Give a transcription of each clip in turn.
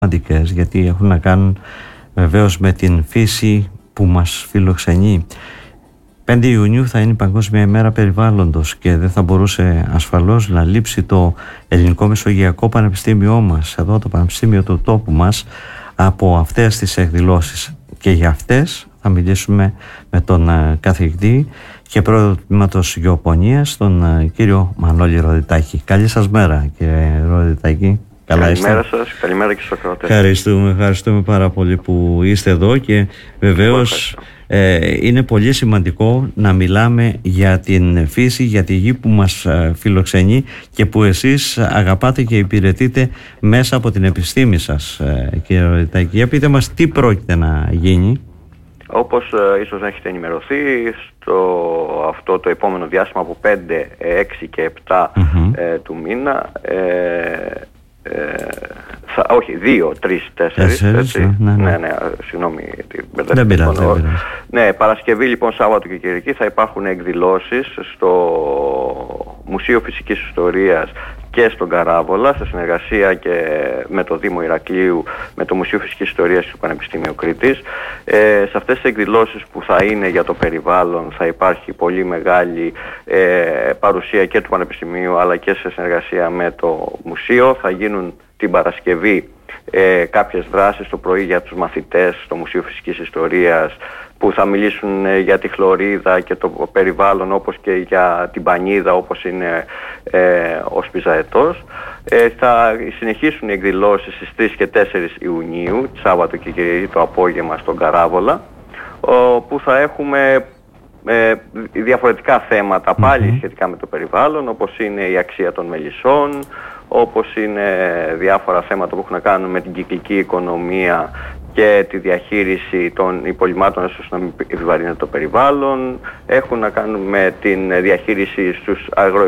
σημαντικές, γιατί έχουν να κάνουν βεβαίως με την φύση που μας φιλοξενεί. 5 Ιουνίου θα είναι η Παγκόσμια ημέρα περιβάλλοντος και δεν θα μπορούσε ασφαλώς να λείψει το Ελληνικό Μεσογειακό Πανεπιστήμιό μας, εδώ το Πανεπιστήμιο του τόπου μας, από αυτές τις εκδηλώσεις. Και για αυτές θα μιλήσουμε με τον καθηγητή και πρόεδρο του Τμήματος Γεωπονίας, τον κύριο Μανώλη Ροδιτάκη. Καλή σας μέρα, κύριε Ροδιτάκη. Καλημέρα σας, καλημέρα και στους ακροατές. Ευχαριστούμε πάρα πολύ που είστε εδώ και βεβαίως είναι πολύ σημαντικό να μιλάμε για την φύση, για τη γη που μας φιλοξενεί και που εσείς αγαπάτε και υπηρετείτε μέσα από την επιστήμη σας, κύριε Ροδιτάκη. Για πείτε μας τι πρόκειται να γίνει. Όπως ίσως έχετε ενημερωθεί, αυτό το επόμενο διάστημα από 5, 6 και 7 του μήνα, όχι, 2, 3, 4. Ναι, συγγνώμη. Δεν πειράζει. Ναι, Παρασκευή λοιπόν, Σάββατο και Κυριακή θα υπάρχουν εκδηλώσεις στο Μουσείο Φυσικής Ιστορίας και στον Καράβολα, σε συνεργασία και με το Δήμο Ηρακλείου, με το Μουσείο Φυσικής Ιστορίας του Πανεπιστήμιου Κρήτης. Σε αυτές τις εκδηλώσεις που θα είναι για το περιβάλλον θα υπάρχει πολύ μεγάλη παρουσία και του Πανεπιστημίου αλλά και σε συνεργασία με το Μουσείο. Θα γίνουν την Παρασκευή κάποιες δράσεις το πρωί για τους μαθητές στο Μουσείο Φυσικής Ιστορίας, που θα μιλήσουν για τη χλωρίδα και το περιβάλλον, όπως και για την πανίδα, όπως είναι ο σπιζαετός. Θα συνεχίσουν οι εκδηλώσεις στις 3 και 4 Ιουνίου, Σάββατο και Κυριακή το απόγευμα στον Καράβολα, όπου θα έχουμε διαφορετικά θέματα πάλι σχετικά με το περιβάλλον, όπως είναι η αξία των μελισσών, όπως είναι διάφορα θέματα που έχουν να κάνουν με την κυκλική οικονομία και τη διαχείριση των υπολειμμάτων ώστε να μην επιβαρύνεται το περιβάλλον. Έχουν να κάνουν με την διαχείριση στους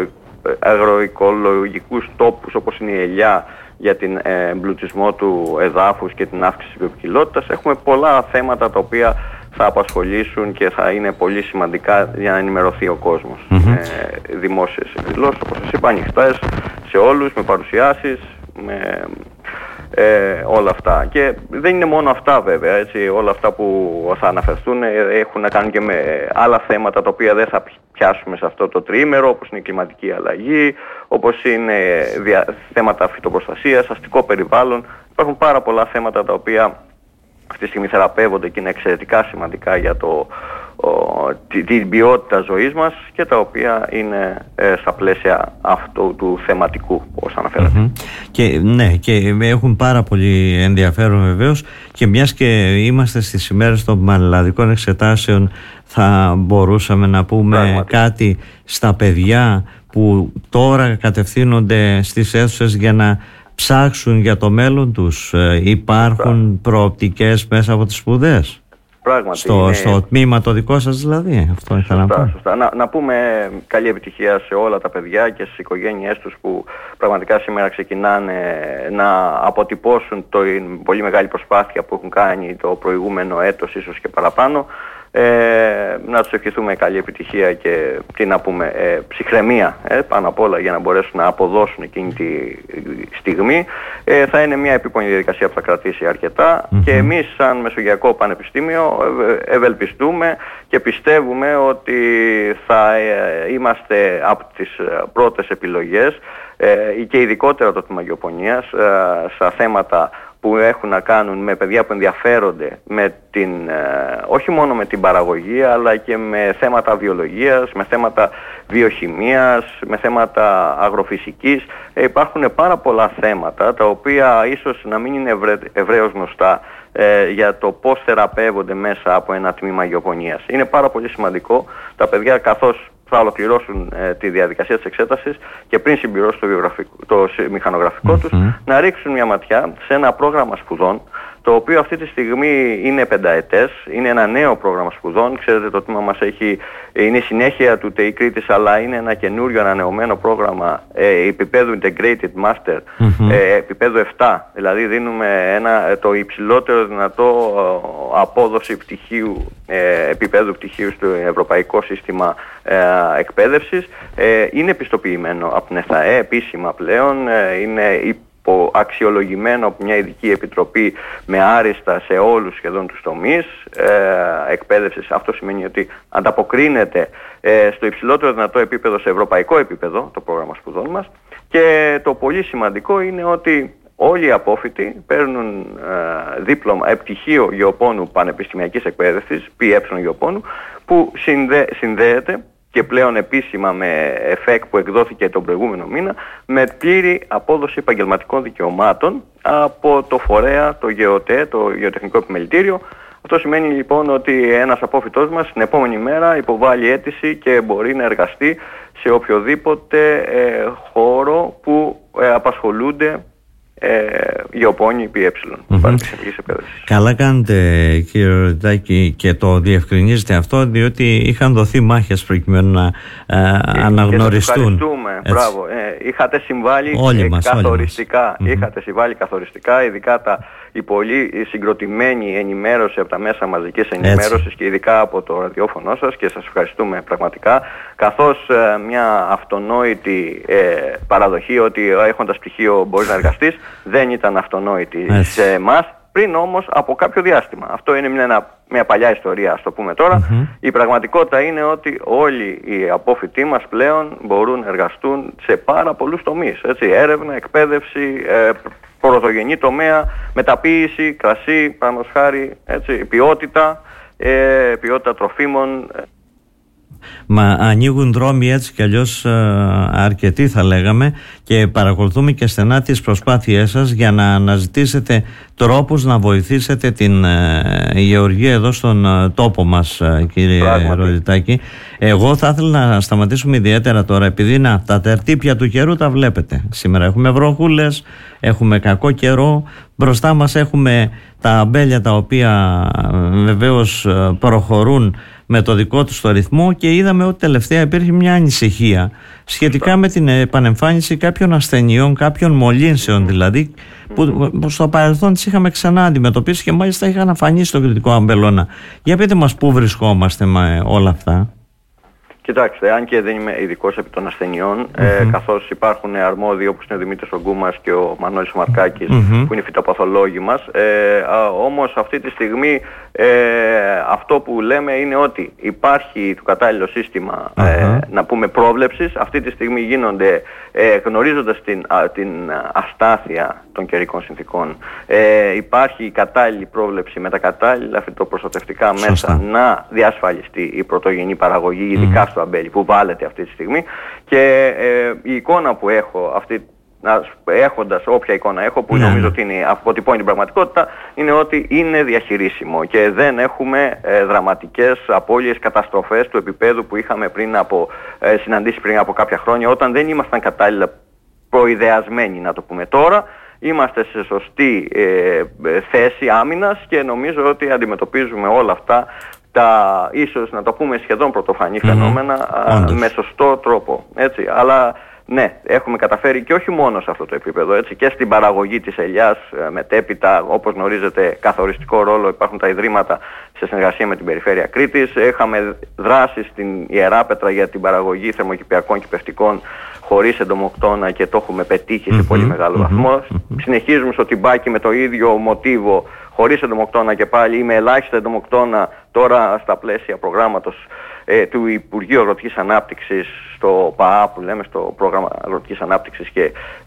αγροοικολογικούς τόπους, όπως είναι η ελιά, για την εμπλουτισμό του εδάφους και την αύξηση της βιοποικιλότητας. Έχουμε πολλά θέματα τα οποία θα απασχολήσουν και θα είναι πολύ σημαντικά για να ενημερωθεί ο κόσμος. Δημόσιες εκδηλώσεις, όπως σας είπα, ανοιχτές σε όλους, με παρουσιάσεις, με όλα αυτά. Και δεν είναι μόνο αυτά βέβαια, έτσι, όλα αυτά που θα αναφερθούν έχουν να κάνουν και με άλλα θέματα τα οποία δεν θα πιάσουμε σε αυτό το τριήμερο, όπως είναι η κλιματική αλλαγή, όπως είναι θέματα φυτοπροστασίας, αστικό περιβάλλον. Υπάρχουν πάρα πολλά θέματα τα οποία αυτή τη στιγμή θεραπεύονται και είναι εξαιρετικά σημαντικά για την ποιότητα ζωής μας και τα οποία είναι στα πλαίσια αυτού του θεματικού, όπως αναφέρατε. Και, ναι, και έχουν πάρα πολύ ενδιαφέρον βεβαίως, και μιας και είμαστε στις ημέρες των πανελλαδικών εξετάσεων, θα μπορούσαμε να πούμε κάτι στα παιδιά που τώρα κατευθύνονται στις αίθουσες για να ψάξουν για το μέλλον τους. Υπάρχουν προοπτικές μέσα από τις σπουδές? Πράγματι, στο τμήμα το δικό σας δηλαδή. Αυτό ήθελα να πω. Σωστά. Να πούμε καλή επιτυχία σε όλα τα παιδιά και στις οικογένειές τους που πραγματικά σήμερα ξεκινάνε να αποτυπώσουν την πολύ μεγάλη προσπάθεια που έχουν κάνει το προηγούμενο έτος, ίσως και παραπάνω. Να τους ευχηθούμε καλή επιτυχία και τι να πούμε, ψυχραιμία πάνω απ' όλα, για να μπορέσουν να αποδώσουν εκείνη τη στιγμή. Θα είναι μια επίπονη διαδικασία που θα κρατήσει αρκετά και εμείς σαν Μεσογειακό Πανεπιστήμιο ευελπιστούμε και πιστεύουμε ότι θα είμαστε από τις πρώτες επιλογές και ειδικότερα το τμήμα Γεωπονίας στα θέματα που έχουν να κάνουν με παιδιά που ενδιαφέρονται με όχι μόνο με την παραγωγή, αλλά και με θέματα βιολογίας, με θέματα βιοχημίας, με θέματα αγροφυσικής. Υπάρχουν πάρα πολλά θέματα τα οποία ίσως να μην είναι ευρέως γνωστά για το πώς θεραπεύονται μέσα από ένα τμήμα γεωπονίας. Είναι πάρα πολύ σημαντικό τα παιδιά, καθώς θα ολοκληρώσουν τη διαδικασία της εξέτασης και πριν συμπληρώσουν το μηχανογραφικό τους, να ρίξουν μια ματιά σε ένα πρόγραμμα σπουδών, το οποίο αυτή τη στιγμή είναι πενταετές, είναι ένα νέο πρόγραμμα σπουδών. Ξέρετε, το τμήμα μας είναι η συνέχεια του ΤΕΙ Κρήτης, αλλά είναι ένα καινούριο ανανεωμένο πρόγραμμα επίπεδου Integrated Master, επίπεδου 7. Δηλαδή δίνουμε το υψηλότερο δυνατό απόδοση πτυχίου, επίπεδου πτυχίου στο Ευρωπαϊκό Σύστημα Εκπαίδευσης. Είναι πιστοποιημένο από την ΕΘΑΕ επίσημα πλέον, είναι αξιολογημένο από μια ειδική επιτροπή με άριστα σε όλους σχεδόν τους τομείς εκπαίδευσης. Αυτό σημαίνει ότι ανταποκρίνεται στο υψηλότερο δυνατό επίπεδο, σε ευρωπαϊκό επίπεδο, το πρόγραμμα σπουδών μας. Και το πολύ σημαντικό είναι ότι όλοι οι απόφοιτοι παίρνουν πτυχίο γεωπόνου πανεπιστημιακής εκπαίδευσης, ΠΕ γεωπόνου, που συνδέεται και πλέον επίσημα με ΕΦΕΚ που εκδόθηκε τον προηγούμενο μήνα, με πλήρη απόδοση επαγγελματικών δικαιωμάτων από το φορέα, το ΓΕΟΤΕ, το Γεωτεχνικό Επιμελητήριο. Αυτό σημαίνει λοιπόν ότι ένας απόφοιτός μας την επόμενη μέρα υποβάλλει αίτηση και μπορεί να εργαστεί σε οποιοδήποτε χώρο που απασχολούνται γεωπόνοι ΠΕ. Καλά κάνετε, κύριε Ρολιτάκη, και το διευκρινίζετε αυτό, διότι είχαν δοθεί μάχες προκειμένου να αναγνωριστούν. Μπράβο. Είχατε συμβάλει καθοριστικά. Είχατε συμβάλει καθοριστικά, ειδικά η πολύ συγκροτημένη ενημέρωση από τα μέσα μαζικής ενημέρωσης και ειδικά από το ραδιόφωνο σας, και σας ευχαριστούμε πραγματικά, καθώς μια αυτονόητη παραδοχή ότι έχοντας πτυχίο μπορείς να εργαστείς δεν ήταν αυτονόητη σε εμάς, πριν όμως από κάποιο διάστημα. Αυτό είναι μια παλιά ιστορία, ας το πούμε τώρα. Η πραγματικότητα είναι ότι όλοι οι απόφοιτοί μας πλέον μπορούν να εργαστούν σε πάρα πολλούς τομείς. Έτσι, έρευνα, εκπαίδευση, πρωτογενή τομέα, μεταποίηση, κρασί, παραδείγματος χάρη, ποιότητα τροφίμων. Μα ανοίγουν δρόμοι έτσι κι αλλιώς αρκετοί, θα λέγαμε, και παρακολουθούμε και στενά τις προσπάθειές σας για να αναζητήσετε τρόπους να βοηθήσετε την γεωργία εδώ στον τόπο μας, κύριε Ρολιτάκη. Εγώ θα ήθελα να σταματήσουμε ιδιαίτερα τώρα, επειδή τα τερτύπια του καιρού τα βλέπετε. Σήμερα έχουμε βροχούλες, έχουμε κακό καιρό, μπροστά μας έχουμε τα αμπέλια τα οποία βεβαίως προχωρούν με το δικό τους το ρυθμό, και είδαμε ότι τελευταία υπήρχε μια ανησυχία σχετικά με την επανεμφάνιση κάποιων ασθενειών, κάποιων μολύνσεων δηλαδή, που στο παρελθόν τις είχαμε ξανά αντιμετωπίσει και μάλιστα είχαν αφανίσει στον Κρητικό Αμπελώνα. Για πείτε μας πού βρισκόμαστε με όλα αυτά. Κοιτάξτε, αν και δεν είμαι ειδικός επί των ασθενειών, καθώς υπάρχουν αρμόδιοι όπως είναι ο Δημήτρης Ογκούμας και ο Μανώλης Μαρκάκης, που είναι οι φυτοπαθολόγοι μας, όμως αυτή τη στιγμή αυτό που λέμε είναι ότι υπάρχει το κατάλληλο σύστημα να πούμε πρόβλεψης. Αυτή τη στιγμή γίνονται, γνωρίζοντας την αστάθεια των καιρικών συνθήκων, υπάρχει κατάλληλη πρόβλεψη με τα κατάλληλα φυτοπροστατευτικά μέσα να διασφαλιστεί η πρωτογενή παραγωγή, ειδικά στο αμπέλι που βάλετε αυτή τη στιγμή. Και η εικόνα που έχω έχοντας όποια εικόνα έχω, που νομίζω ότι αποτυπώνει την πραγματικότητα, είναι ότι είναι διαχειρίσιμο και δεν έχουμε δραματικές απώλειες, καταστροφές του επίπεδου που είχαμε συναντήσει πριν από κάποια χρόνια, όταν δεν ήμασταν κατάλληλα προειδεασμένοι, να το πούμε. Τώρα είμαστε σε σωστή θέση άμυνας και νομίζω ότι αντιμετωπίζουμε όλα αυτά ίσως να το πούμε σχεδόν πρωτοφανή φαινόμενα με σωστό τρόπο. Έτσι. Αλλά ναι, έχουμε καταφέρει και όχι μόνο σε αυτό το επίπεδο, έτσι, και στην παραγωγή της ελιάς μετέπειτα, όπως γνωρίζετε, καθοριστικό ρόλο υπάρχουν τα ιδρύματα σε συνεργασία με την Περιφέρεια Κρήτης. Είχαμε δράσει στην Ιεράπετρα για την παραγωγή θερμοκηπιακών κηπευτικών χωρίς εντομοκτώνα και το έχουμε πετύχει σε πολύ μεγάλο βαθμό. Συνεχίζουμε στο Τιμπάκι με το ίδιο μοτίβο, χωρίς εντομοκτώνα και πάλι, ή με ελάχιστα εντομοκτώνα, τώρα στα πλαίσια προγράμματος του Υπουργείου Αγροτικής Ανάπτυξης, στο ΠΑΑ που λέμε, στο πρόγραμμα Αγροτικής Ανάπτυξης, και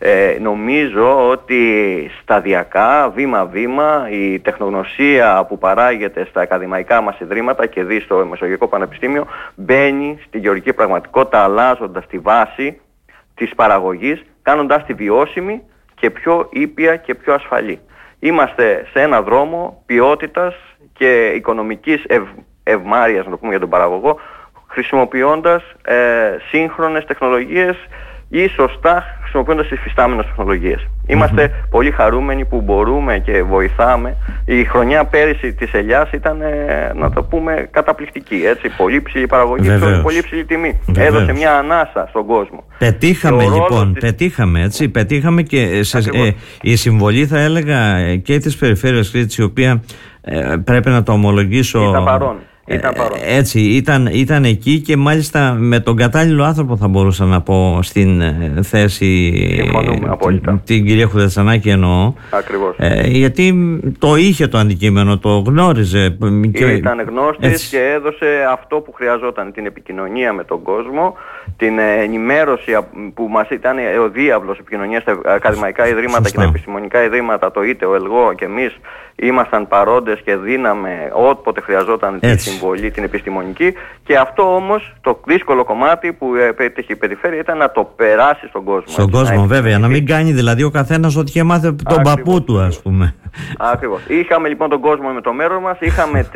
νομίζω ότι σταδιακά, βήμα-βήμα, η τεχνογνωσία που παράγεται στα ακαδημαϊκά μας ιδρύματα και δει στο Μεσογειακό Πανεπιστήμιο μπαίνει στη γεωργική πραγματικότητα, αλλάζοντας τη βάση της παραγωγής, κάνοντας τη βιώσιμη και πιο ήπια και πιο ασφαλή. Είμαστε σε ένα δρόμο ποιότητας και οικονομικής ευμάρειας, να το πούμε για τον παραγωγό, χρησιμοποιώντας σύγχρονες τεχνολογίες ή σωστά χρησιμοποιώντας τις υφιστάμενες τεχνολογίες. Είμαστε πολύ χαρούμενοι που μπορούμε και βοηθάμε. Η χρονιά πέρυσι της ελιάς ήταν, να το πούμε, καταπληκτική. Έτσι. Πολύ ψηλή παραγωγή, πολύ ψηλή τιμή. Έδωσε μια ανάσα στον κόσμο. Πετύχαμε λοιπόν, πετύχαμε και η συμβολή, θα έλεγα, και της Περιφέρειας Κρήτης, η οποία πρέπει να το ομολογήσω, Έτσι, ήταν εκεί και μάλιστα με τον κατάλληλο άνθρωπο, θα μπορούσα να πω, στην θέση. Συμφωνούμε απόλυτα. Την κυρία Χουδετσανάκη εννοώ. Ακριβώς. Γιατί το είχε το αντικείμενο, το γνώριζε. Ήταν γνώστης και έδωσε αυτό που χρειαζόταν, την επικοινωνία με τον κόσμο, την ενημέρωση που μας ήταν ο διάβλος επικοινωνίας στα ακαδημαϊκά ιδρύματα. Σωστά. Και τα επιστημονικά ιδρύματα, το ΙΤΕ, ο ΕΛΓΟ και εμείς ήμασταν παρόντες και δίναμε όποτε χρειαζόταν τη συμβολή, την επιστημονική. Και αυτό όμως το δύσκολο κομμάτι που πέτυχε η περιφέρεια ήταν να το περάσει στον κόσμο. Στον κόσμο, βέβαια, να μην κάνει δηλαδή ο καθένας ό,τι είχε μάθει τον παππού του, ας πούμε. Ακριβώς. Είχαμε λοιπόν τον κόσμο με το μέρος μας, είχαμε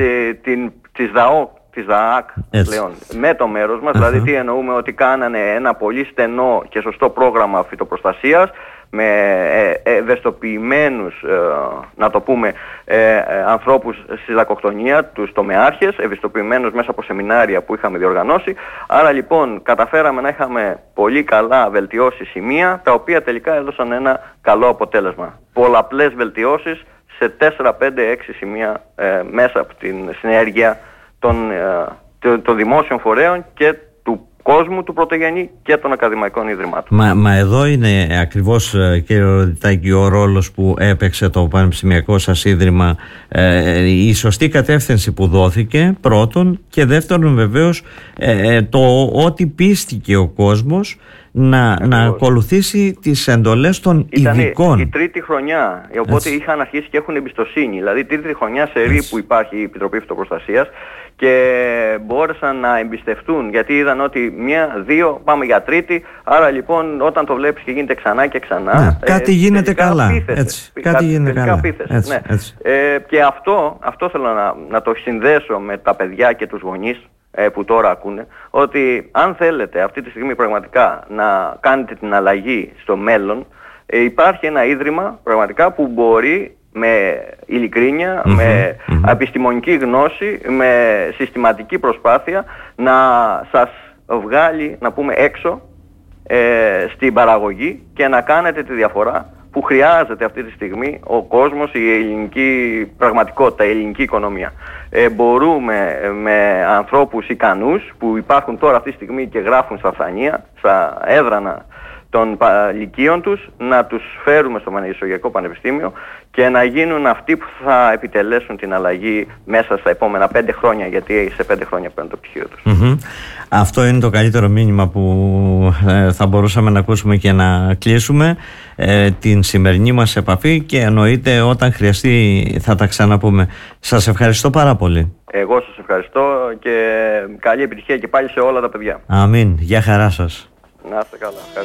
της ΔΑΑΚ πλέον με το μέρος μας, δηλαδή τι εννοούμε, ότι κάνανε ένα πολύ στενό και σωστό πρόγραμμα φυτοπροστασίας με ευαισθητοποιημένους, να το πούμε, ανθρώπους στη δακοκτονία, τους τομεάρχες, ευαισθητοποιημένους μέσα από σεμινάρια που είχαμε διοργανώσει. Άρα λοιπόν καταφέραμε να είχαμε πολύ καλά βελτιώσει σημεία, τα οποία τελικά έδωσαν ένα καλό αποτέλεσμα. Πολλαπλές βελτιώσεις σε 4, 5, 6 σημεία μέσα από την συνέργεια των δημόσιων φορέων και του κόσμου του πρωτογενή και των ακαδημαϊκών ιδρυμάτων. Μα εδώ είναι ακριβώς, κύριε Ροδιτάκη, ο ρόλος που έπαιξε το πανεπιστημιακό σας ίδρυμα, η σωστή κατεύθυνση που δόθηκε πρώτον, και δεύτερον βεβαίως το ότι πίστηκε ο κόσμος να ακολουθήσει τις εντολές των ειδικών. Ήταν η τρίτη χρονιά, οπότε είχαν αρχίσει και έχουν εμπιστοσύνη. Δηλαδή τρίτη χρονιά σε που υπάρχει η Επιτροπή Φυτοπροστασίας και μπόρεσαν να εμπιστευτούν, γιατί είδαν ότι 1, 2 πάμε για τρίτη. Άρα λοιπόν όταν το βλέπεις και γίνεται ξανά και ξανά, κάτι γίνεται καλά. Κάτι γίνεται καλά. Και αυτό θέλω να το συνδέσω με τα παιδιά και τους γονείς που τώρα ακούνε, ότι αν θέλετε αυτή τη στιγμή πραγματικά να κάνετε την αλλαγή στο μέλλον, υπάρχει ένα ίδρυμα πραγματικά που μπορεί με ειλικρίνεια, με επιστημονική γνώση, με συστηματική προσπάθεια να σας βγάλει, να πούμε, έξω στην παραγωγή και να κάνετε τη διαφορά που χρειάζεται αυτή τη στιγμή ο κόσμος, η ελληνική πραγματικότητα, η ελληνική οικονομία. Μπορούμε με ανθρώπους ικανούς που υπάρχουν τώρα αυτή τη στιγμή και γράφουν στα φθανεία, στα έδρανα των λυκείων τους, να τους φέρουμε στο Μεσογειακό Πανεπιστήμιο και να γίνουν αυτοί που θα επιτελέσουν την αλλαγή μέσα στα επόμενα 5 χρόνια, γιατί σε 5 χρόνια παίρνουν το πτυχίο τους. Αυτό είναι το καλύτερο μήνυμα που θα μπορούσαμε να ακούσουμε και να κλείσουμε την σημερινή μας επαφή, και εννοείται όταν χρειαστεί θα τα ξαναπούμε. Σας ευχαριστώ πάρα πολύ. Εγώ σας ευχαριστώ και καλή επιτυχία και πάλι σε όλα τα παιδιά. Αμήν. Γεια χαρά σας. Να είστε καλά.